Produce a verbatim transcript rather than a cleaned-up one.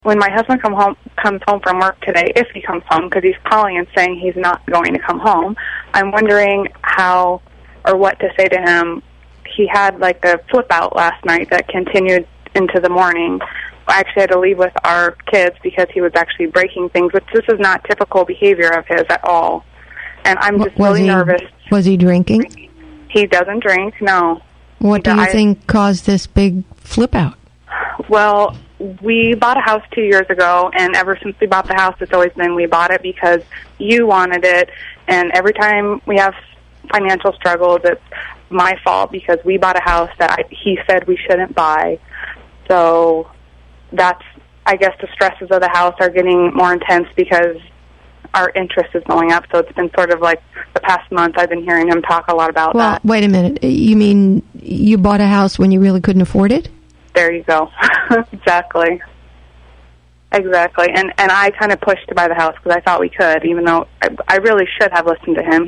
when my husband come home, comes home from work today, if he comes home, because he's calling and saying he's not going to come home, I'm wondering how or what to say to him. He had like a flip out last night that continued into the morning. I actually had to leave with our kids because he was actually breaking things, which this is not typical behavior of his at all. And I'm just was really he, nervous. Was he drinking? He doesn't drink, no. What do you I, think caused this big flip out? Well, we bought a house two years ago, and ever since we bought the house, it's always been we bought it because you wanted it, and every time we have financial struggles, it's my fault because we bought a house that I, he said we shouldn't buy. So that's, I guess the stresses of the house are getting more intense because our interest is going up. So it's been sort of like the past month I've been hearing him talk a lot about well, that. Well, wait a minute. You mean you bought a house when you really couldn't afford it? There you go. Exactly. Exactly. And and I kind of pushed to buy the house because I thought we could, even though I, I really should have listened to him.